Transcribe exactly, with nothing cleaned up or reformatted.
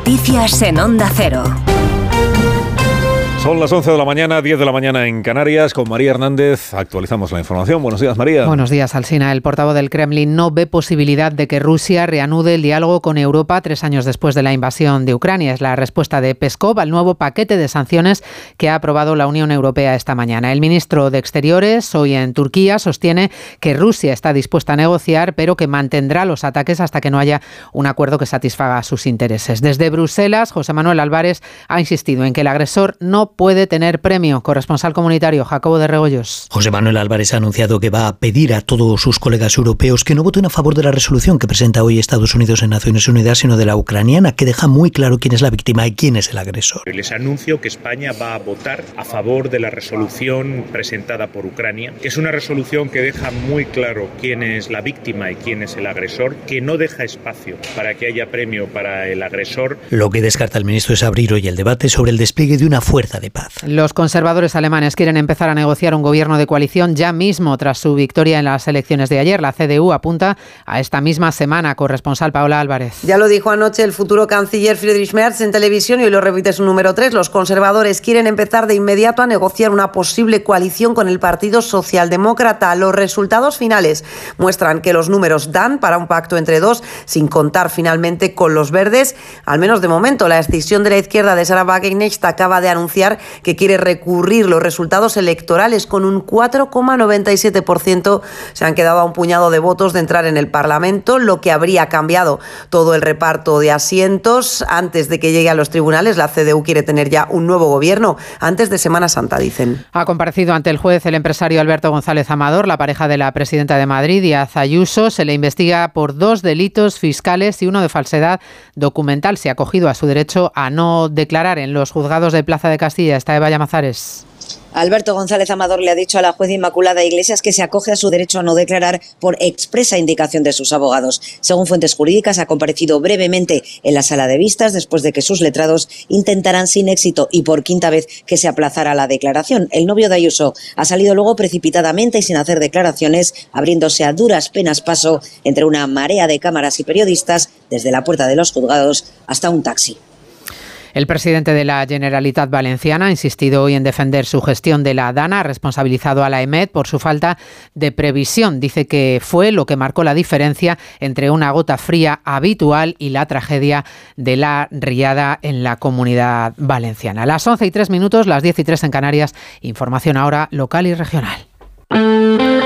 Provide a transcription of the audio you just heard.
Noticias en Onda Cero. Son las once de la mañana, diez de la mañana en Canarias. Con María Hernández actualizamos la información. Buenos días, María. Buenos días, Alsina. El portavoz del Kremlin no ve posibilidad de que Rusia reanude el diálogo con Europa tres años después de la invasión de Ucrania. Es la respuesta de Peskov al nuevo paquete de sanciones que ha aprobado la Unión Europea esta mañana. El ministro de Exteriores, hoy en Turquía, sostiene que Rusia está dispuesta a negociar, pero que mantendrá los ataques hasta que no haya un acuerdo que satisfaga sus intereses. Desde Bruselas, José Manuel Álvarez ha insistido en que el agresor no puede tener premio. Corresponsal comunitario, Jacobo de Regoyos. José Manuel Álvarez ha anunciado que va a pedir a todos sus colegas europeos que no voten a favor de la resolución que presenta hoy Estados Unidos en Naciones Unidas, sino de la ucraniana, que deja muy claro quién es la víctima y quién es el agresor. Les anuncio que España va a votar a favor de la resolución presentada por Ucrania, que es una resolución que deja muy claro quién es la víctima y quién es el agresor, que no deja espacio para que haya premio para el agresor. Lo que descarta el ministro es abrir hoy el debate sobre el despliegue de una fuerza de paz. Los conservadores alemanes quieren empezar a negociar un gobierno de coalición ya mismo tras su victoria en las elecciones de ayer. La C D U apunta a esta misma semana. Corresponsal Paola Álvarez. Ya lo dijo anoche el futuro canciller Friedrich Merz en televisión y hoy lo repite su número tres. Los conservadores quieren empezar de inmediato a negociar una posible coalición con el Partido Socialdemócrata. Los resultados finales muestran que los números dan para un pacto entre dos, sin contar finalmente con los verdes. Al menos de momento, la escisión de la izquierda de Sarah Wagenknecht acaba de anunciar que quiere recurrir los resultados electorales. Con un cuatro coma noventa y siete por ciento se han quedado a un puñado de votos de entrar en el Parlamento, lo que habría cambiado todo el reparto de asientos. Antes de que llegue a los tribunales, la C D U quiere tener ya un nuevo gobierno antes de Semana Santa, dicen. Ha comparecido ante el juez el empresario Alberto González Amador, la pareja de la presidenta de Madrid, Díaz Ayuso. Se le investiga por dos delitos fiscales y uno de falsedad documental. Se ha acogido a su derecho a no declarar en los juzgados de Plaza de Castilla. Está Eva Llamazares. Alberto González Amador le ha dicho a la juez Inmaculada Iglesias que se acoge a su derecho a no declarar por expresa indicación de sus abogados. Según fuentes jurídicas, ha comparecido brevemente en la sala de vistas después de que sus letrados intentaran sin éxito y por quinta vez que se aplazara la declaración. El novio de Ayuso ha salido luego precipitadamente y sin hacer declaraciones, abriéndose a duras penas paso entre una marea de cámaras y periodistas desde la puerta de los juzgados hasta un taxi. El presidente de la Generalitat Valenciana ha insistido hoy en defender su gestión de la Dana, ha responsabilizado a la EMET por su falta de previsión. Dice que fue lo que marcó la diferencia entre una gota fría habitual y la tragedia de la riada en la Comunidad Valenciana. Las once y tres minutos, las diez y tres en Canarias. Información ahora local y regional.